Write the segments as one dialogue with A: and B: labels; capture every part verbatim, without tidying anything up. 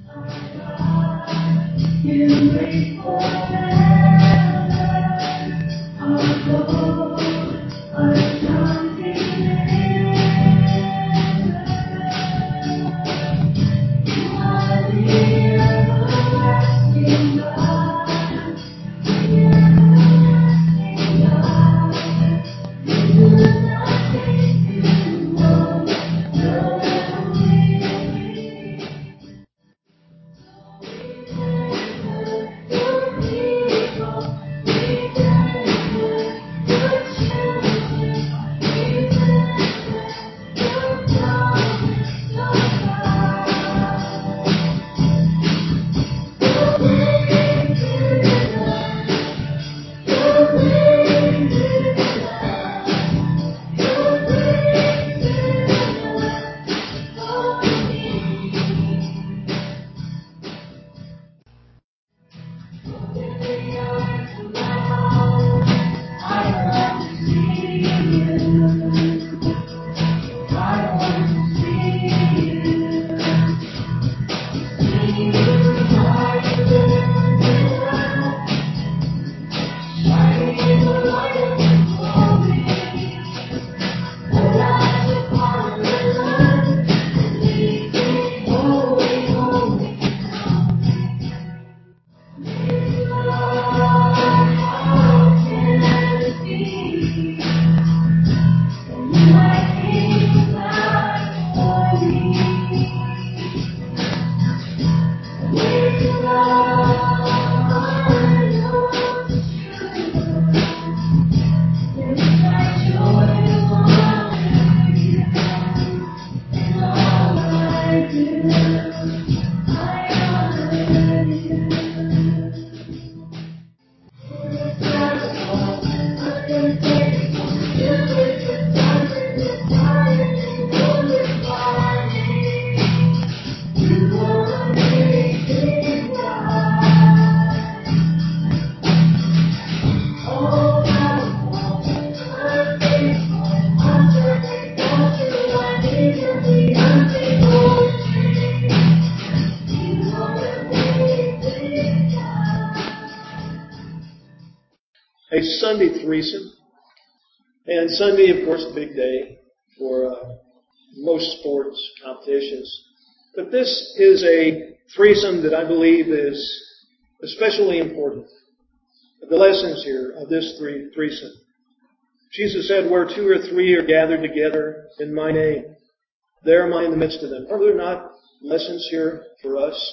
A: A Sunday threesome. And Sunday, of course, a big day for uh, most sports competitions. But this is a threesome that I believe is especially important. The lessons here of this three, threesome. Jesus said, where two or three are gathered together in my name, there am I in the midst of them. Are there not lessons here for us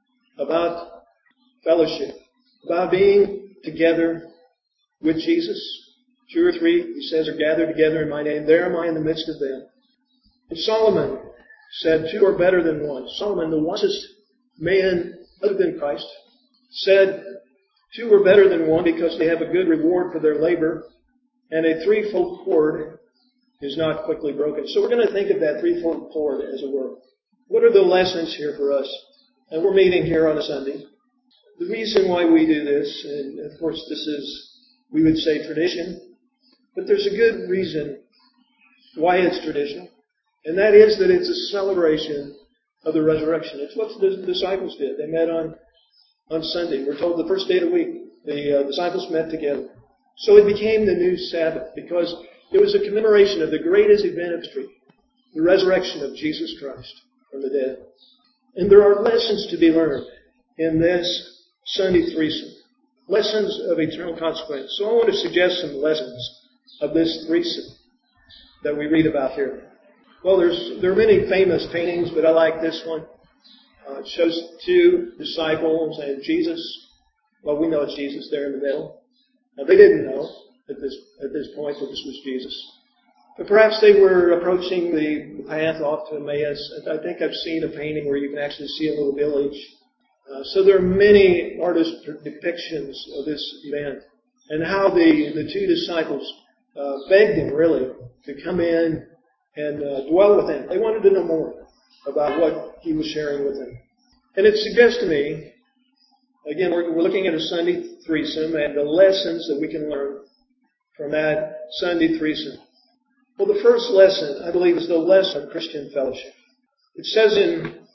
A: about fellowship, about being together with Jesus? Two or three, he says, are gathered together in my name. There am I in the midst of them. And Solomon said, two are better than one. Solomon, the wisest man other than Christ, said, two are better than one because they have a good reward for their labor, and a threefold cord is not quickly broken. So we're going to think of that threefold cord as a word. What are the lessons here for us? And we're meeting here on a Sunday. The reason why we do this, and of course this is, we would say, tradition, but there's a good reason why it's traditional, and that is that it's a celebration of the resurrection. It's what the disciples did. They met on, on Sunday. We're told the first day of the week, the uh, disciples met together. So it became the new Sabbath because it was a commemoration of the greatest event of history, the resurrection of Jesus Christ from the dead. And there are lessons to be learned in this Sunday threesome, lessons of eternal consequence. So I want to suggest some lessons of this threesome that we read about here. Well, there's there are many famous paintings, but I like this one. Uh, it shows two disciples and Jesus. Well, we know it's Jesus there in the middle. Now, they didn't know at this at this point that this was Jesus. But perhaps they were approaching the path off to Emmaus. I think I've seen a painting where you can actually see a little village. Uh, so there are many artist depictions of this event and how the, the two disciples uh, begged him, really, to come in and uh, dwell with him. They wanted to know more about what he was sharing with them. And it suggests to me, again, we're, we're looking at a Sunday threesome and the lessons that we can learn from that Sunday threesome. Well, the first lesson, I believe, is the lesson of Christian fellowship. It says in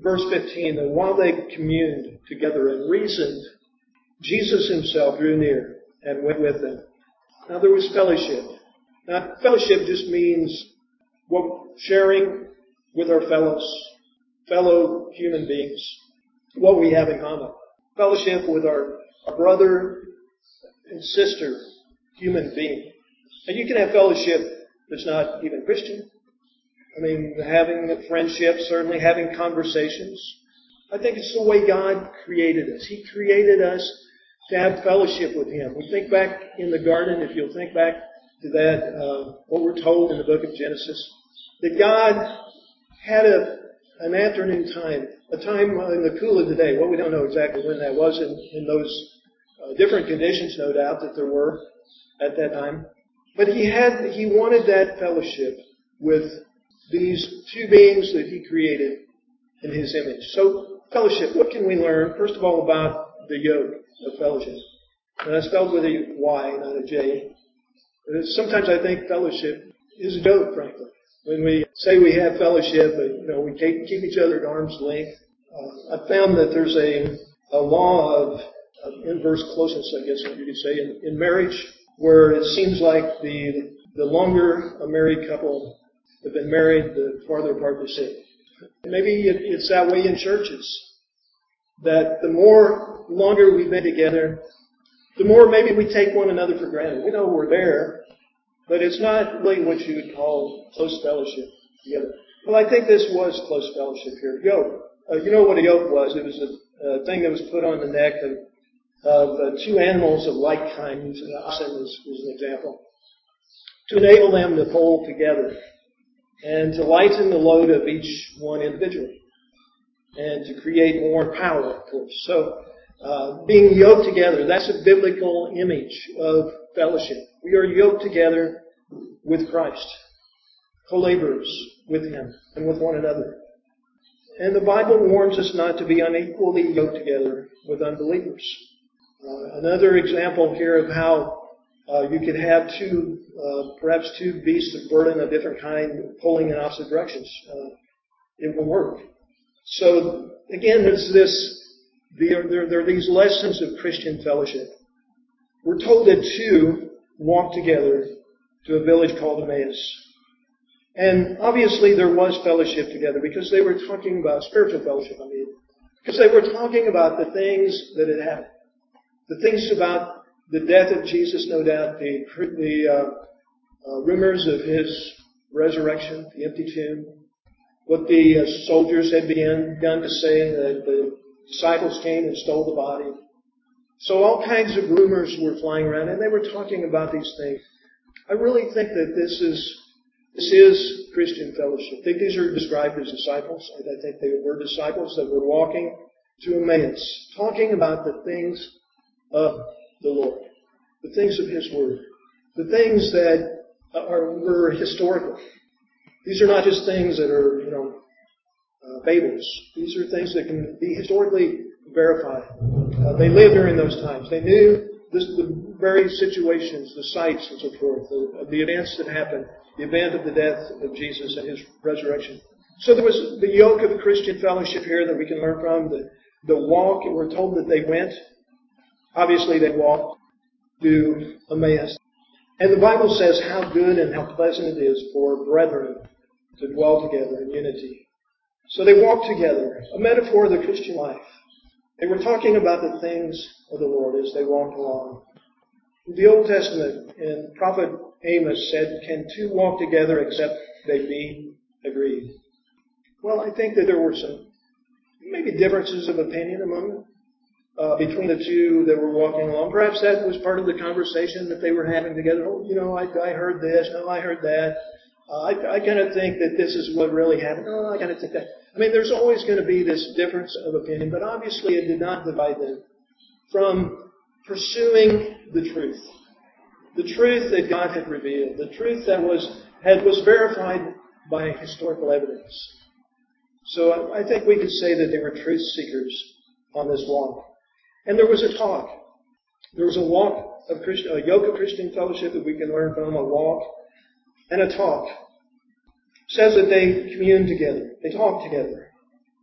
A: verse fifteen, that while they communed together and reasoned, Jesus himself drew near and went with them. Now there was fellowship. Now fellowship just means what sharing with our fellows, fellow human beings, what we have in common. Fellowship with our, our brother and sister, human being. And you can have fellowship that's not even Christian. I mean, having a friendship, certainly having conversations. I think it's the way God created us. He created us to have fellowship with Him. We think back in the garden, if you'll think back to that, uh, what we're told in the book of Genesis, that God had a, an afternoon time, a time in the cool of the day. Well, we don't know exactly when that was in, in those uh, different conditions, no doubt, that there were at that time. But He had, He wanted that fellowship with these two beings that He created in His image. So, fellowship, what can we learn? First of all, about the yoke of fellowship. And that's spelled with a Y, not a J. Sometimes I think fellowship is a joke, frankly. When we say we have fellowship, but, you know, we keep each other at arm's length. Uh, I found that there's a, a law of, of inverse closeness, I guess you could say, in, in marriage, where it seems like the the longer a married couple have been married, the farther apart they sit. Maybe it, it's that way in churches. That the more longer we've been together, the more maybe we take one another for granted. We know we're there, but it's not really what you would call close fellowship together. Well, I think this was close fellowship here. Yoke. Uh, you know what a yoke was? It was a, a thing that was put on the neck of, of uh, two animals of like kind. An oxen is, is an example. To enable them to pull together and to lighten the load of each one individually. And to create more power, of course. So, uh, being yoked together, that's a biblical image of fellowship. We are yoked together with Christ, co-laborers with Him and with one another. And the Bible warns us not to be unequally yoked together with unbelievers. Uh, another example here of how uh, you could have two, uh, perhaps two beasts of burden of different kind pulling in opposite directions. Uh, it will work. So, again, there's this, there, there, there are these lessons of Christian fellowship. We're told that two walked together to a village called Emmaus. And obviously there was fellowship together because they were talking about spiritual fellowship, I mean. Because they were talking about the things that had happened. The things about the death of Jesus, no doubt, the, the uh, uh, rumors of His resurrection, the empty tomb. What the uh, soldiers had begun, begun to say, that the disciples came and stole the body. So all kinds of rumors were flying around, and they were talking about these things. I really think that this is this is Christian fellowship. I think these are described as disciples. I think they were disciples that were walking to Emmaus, talking about the things of the Lord, the things of His Word, the things that are were historical. These are not just things that are, you know, uh, fables. These are things that can be historically verified. Uh, they lived during those times. They knew this, the very situations, the sites, and so forth, the, the events that happened, the event of the death of Jesus and His resurrection. So there was the yoke of Christian fellowship here that we can learn from. The, the walk, we're told that they went. Obviously, they walked to Emmaus. And the Bible says how good and how pleasant it is for brethren to dwell together in unity. So they walked together, a metaphor of the Christian life. They were talking about the things of the Lord as they walked along. In the Old Testament, and prophet Amos said, "Can two walk together except they be agreed?" Well, I think that there were some maybe differences of opinion among them. Uh, between the two that were walking along. Perhaps that was part of the conversation that they were having together. Oh, you know, I, I heard this. No, I heard that. Uh, I, I kind of think that this is what really happened. Oh, I kind of think that. I mean, there's always going to be this difference of opinion, but obviously it did not divide them from pursuing the truth. The truth that God had revealed. The truth that was had was verified by historical evidence. So I, I think we could say that they were truth seekers on this walk. And there was a talk. There was a walk of Christian, a yoke of Christian fellowship that we can learn from, a walk and a talk. It says that they communed together. They talked together.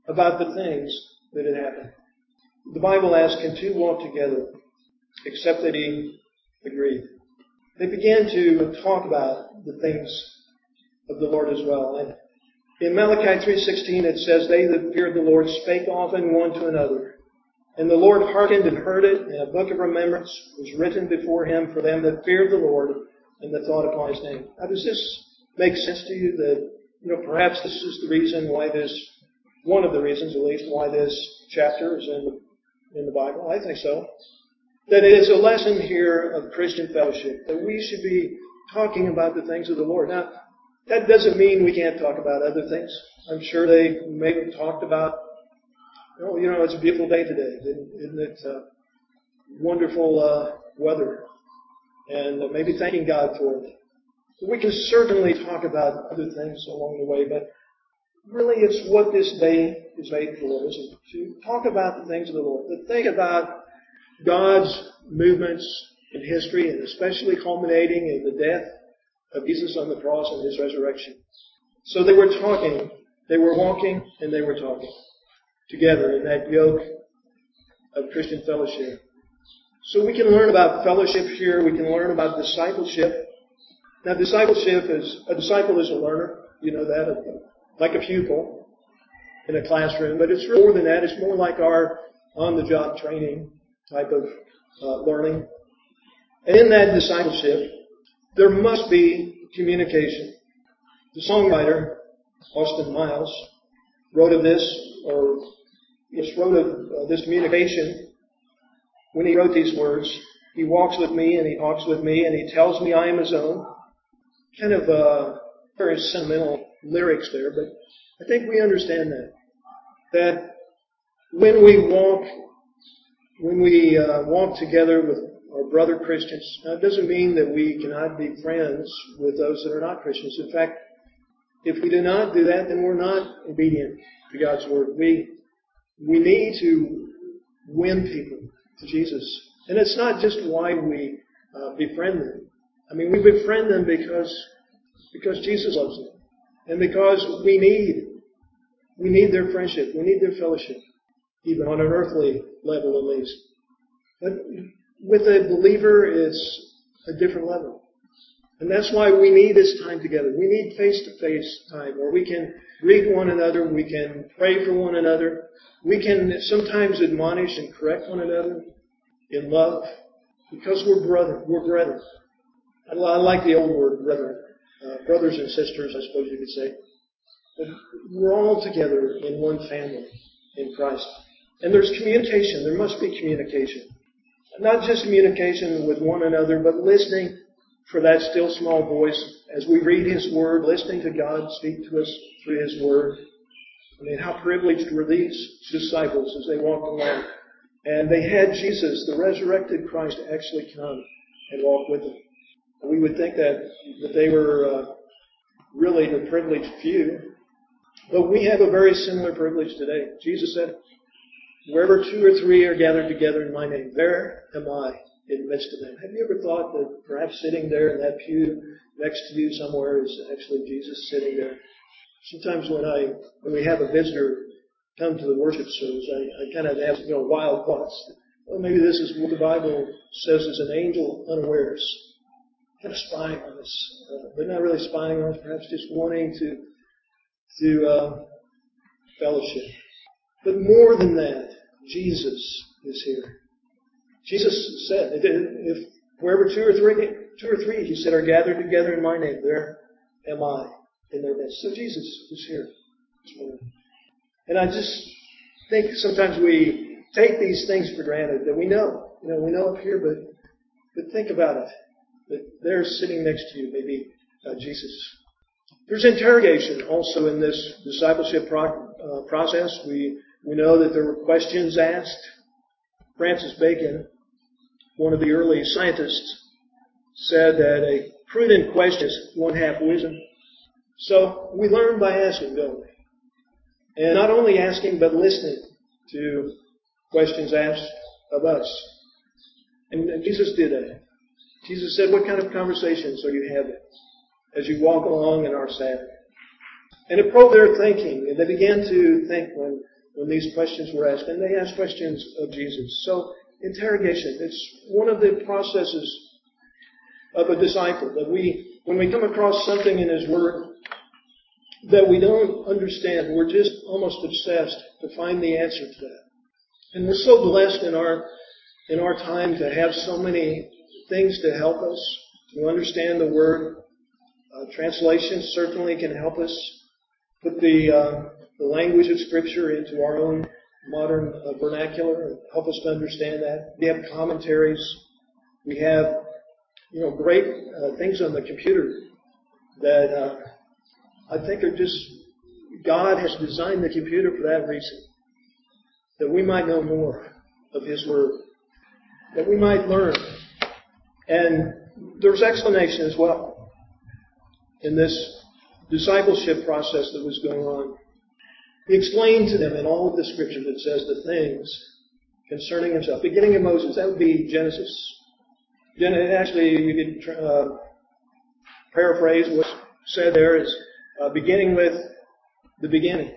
A: about the things that had happened. The Bible asks, can two walk together except that he agreed? They began to talk about the things of the Lord as well. And in Malachi three sixteen it says, they that feared the Lord spake often one to another. And the Lord hearkened and heard it, and a book of remembrance was written before him for them that feared the Lord and that thought upon his name. Now, does this make sense to you that, you know, perhaps this is the reason why this, one of the reasons at least, why this chapter is in the, in the Bible? I think so. That it is a lesson here of Christian fellowship, that we should be talking about the things of the Lord. Now, that doesn't mean we can't talk about other things. I'm sure they may have talked about, oh, you know, it's a beautiful day today. Isn't it uh, wonderful uh, weather? And uh, maybe thanking God for it. But we can certainly talk about other things along the way, but really it's what this day is made for, isn't it? To talk about the things of the Lord, to think about God's movements in history, and especially culminating in the death of Jesus on the cross and his resurrection. So they were talking, they were walking, and they were talking together in that yoke of Christian fellowship. So we can learn about fellowship here. We can learn about discipleship. Now, discipleship is, a disciple is a learner. You know that, like a pupil in a classroom. But it's really more than that. It's more like our on-the-job training type of uh, learning. And in that discipleship, there must be communication. The songwriter, Austin Miles, wrote of this, or Yes, wrote of uh, this communication when he wrote these words. He walks with me and he talks with me and he tells me I am his own. Kind of uh, very sentimental lyrics there, but I think we understand that. That when we walk, when we uh, walk together with our brother Christians, that doesn't mean that we cannot be friends with those that are not Christians. In fact, if we do not do that, then we're not obedient to God's word. We We need to win people to Jesus. And it's not just why we uh, befriend them. I mean, we befriend them because because Jesus loves them. And because we need we need their friendship. We need their fellowship. Even on an earthly level at least. But with a believer, it's a different level. And that's why we need this time together. We need face-to-face time where we can greet one another, we can pray for one another, we can sometimes admonish and correct one another in love, because we're brother, we're brethren. I like the old word, brethren. Uh, brothers and sisters, I suppose you could say. But we're all together in one family in Christ. And there's communication. There must be communication. Not just communication with one another, but listening for that still small voice as we read His Word, listening to God speak to us through His Word. I mean, how privileged were these disciples as they walked along. And they had Jesus, the resurrected Christ, actually come and walk with them. We would think that, that they were uh, really the privileged few. But we have a very similar privilege today. Jesus said, wherever two or three are gathered together in my name, there am I in the midst of them. Have you ever thought that perhaps sitting there in that pew next to you somewhere is actually Jesus sitting there? Sometimes when I when we have a visitor come to the worship service, I, I kind of have you know wild thoughts. Well, maybe this is what the Bible says is an angel unawares, kind of spying on us. Uh, they're not really spying on us, perhaps just wanting to to uh, fellowship. But more than that, Jesus is here. Jesus said, if wherever two or three, two or three, He said, are gathered together in my name, there am I in their midst. So Jesus is here this morning. And I just think sometimes we take these things for granted that we know. You know, we know up here, but but think about it. That they're sitting next to you, maybe uh, Jesus. There's interrogation also in this discipleship pro- uh, process. We we know that there were questions asked. Francis Bacon, one of the early scientists, said that a prudent question is one half wisdom. So we learn by asking, don't we? And not only asking, but listening to questions asked of us. And, and Jesus did that. Jesus said, what kind of conversations are you having as you walk along in our Sabbath? And it probed their thinking. And they began to think when when these questions were asked. And they asked questions of Jesus. So interrogation, it's one of the processes of a disciple, that we, when we come across something in His Word that we don't understand, we're just almost obsessed to find the answer to that. And we're so blessed in our in our time to have so many things to help us to understand the Word. Uh, translation certainly can help us put the uh, the language of Scripture into our own modern uh, vernacular and help us to understand that. We have commentaries. We have, you know, great uh, things on the computer that uh, I think are just, God has designed the computer for that reason, that we might know more of His Word, that we might learn. And there's explanation as well in this discipleship process that was going on. He explained to them in all of the Scripture that says the things concerning Himself. Beginning in Moses, that would be Genesis. Then actually, you could uh, paraphrase what's said there is uh, beginning with the beginning.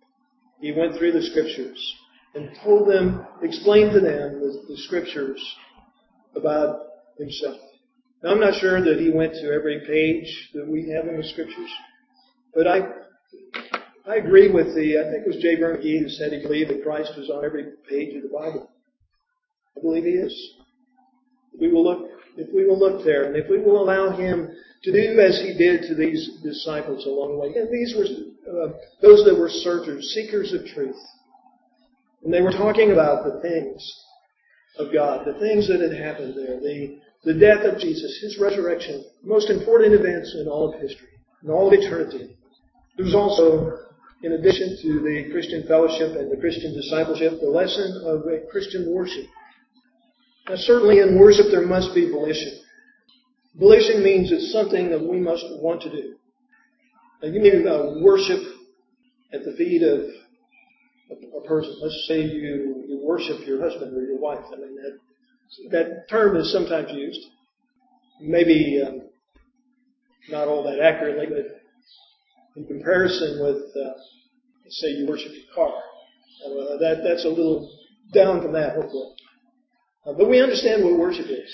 A: He went through the Scriptures and told them, explained to them the, the Scriptures about Himself. Now, I'm not sure that He went to every page that we have in the Scriptures, but I I agree with the, I think it was J. Vernon McGee who said he believed that Christ was on every page of the Bible. I believe He is. We will look, if we will look there, and if we will allow Him to do as He did to these disciples along the way. And these were uh, those that were searchers, seekers of truth. And they were talking about the things of God, the things that had happened there, the, the death of Jesus, His resurrection, the most important events in all of history, in all of eternity. There was also, in addition to the Christian fellowship and the Christian discipleship, the lesson of a Christian worship. Now, certainly in worship there must be volition. Volition means it's something that we must want to do. Now, you may uh, worship at the feet of a, a person. Let's say you, you worship your husband or your wife. I mean, that, that term is sometimes used. Maybe um, not all that accurately, but in comparison with, uh, let's say you worship your car. Uh, that, that's a little down from that, hopefully. Uh, but we understand what worship is.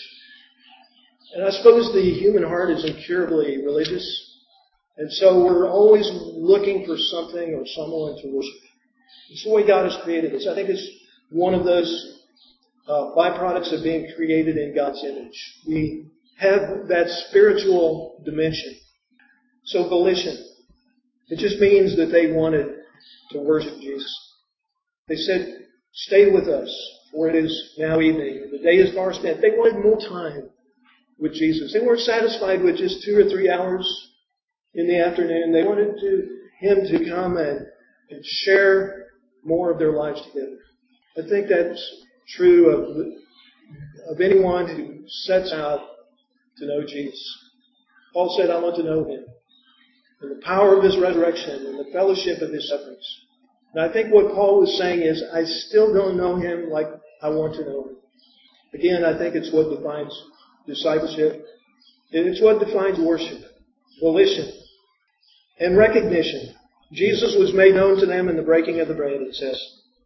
A: And I suppose the human heart is incurably religious. And so we're always looking for something or someone to worship. It's the way God has created us. I think it's one of those uh, byproducts of being created in God's image. We have that spiritual dimension. So volition. It just means that they wanted to worship Jesus. They said, stay with us, for it is now evening, and the day is far spent. They wanted more time with Jesus. They weren't satisfied with just two or three hours in the afternoon. They wanted to, Him to come and, and share more of their lives together. I think that's true of, of anyone who sets out to know Jesus. Paul said, I want to know Him, and the power of His resurrection, and the fellowship of His sufferings. And I think what Paul was saying is, I still don't know Him like I want to know Him. Again, I think it's what defines discipleship. It's what defines worship, volition, and recognition. Jesus was made known to them in the breaking of the bread, it says.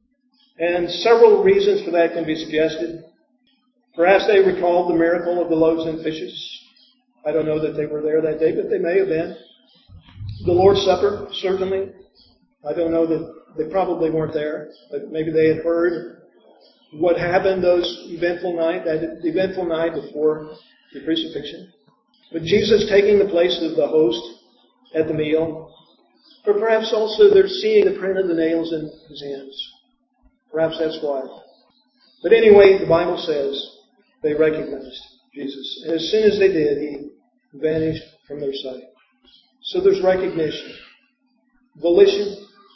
A: And several reasons for that can be suggested. Perhaps they recalled the miracle of the loaves and fishes. I don't know that they were there that day, but they may have been. The Lord's Supper, certainly. I don't know that they probably weren't there, but maybe they had heard what happened those eventful night, that eventful night before the crucifixion. But Jesus taking the place of the host at the meal. Or perhaps also they're seeing the print of the nails in His hands. Perhaps that's why. But anyway, the Bible says they recognized Jesus. And as soon as they did, He vanished from their sight. So there's recognition. Volition.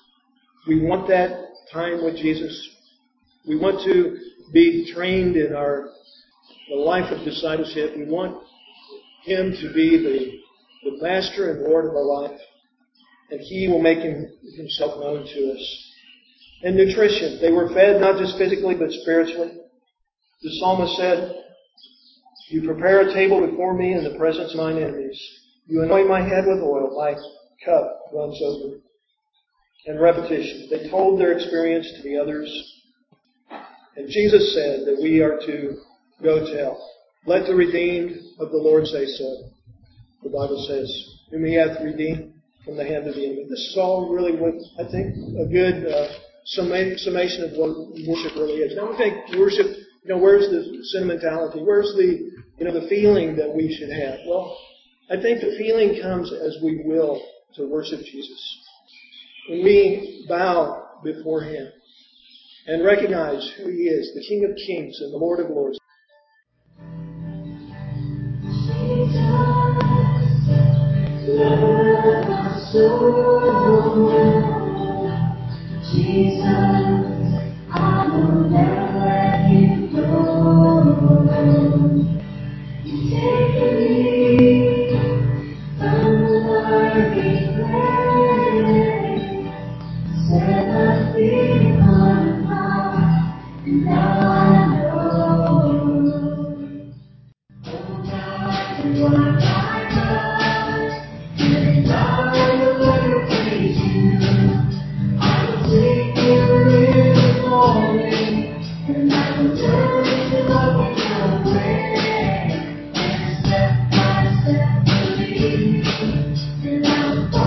A: We want that time with Jesus. We want to be trained in our the life of discipleship. We want Him to be the, the Master and Lord of our life. And He will make him, Himself known to us. And nutrition. They were fed not just physically but spiritually. The psalmist said, You prepare a table before me in the presence of mine enemies. You anoint my head with oil. My cup runs over. and repetition. They told their experience to the others. And Jesus said that we are to go tell. Let the redeemed of the Lord say so. The Bible says, whom he hath redeemed from the hand of the enemy. This is all really what I think a good uh, summation of what worship really is. Now we think worship, you know, where's the sentimentality? Where's the, you know, the feeling that we should have? Well, I think the feeling comes as we will to worship Jesus. When we bow before him and recognize who he is, the King of Kings and the Lord of Lords.
B: Love my soul, Jesus, I will never let you go. You've taken me from the miry clay, set my feet on high, and now I know. Oh God, you are my God. And I'm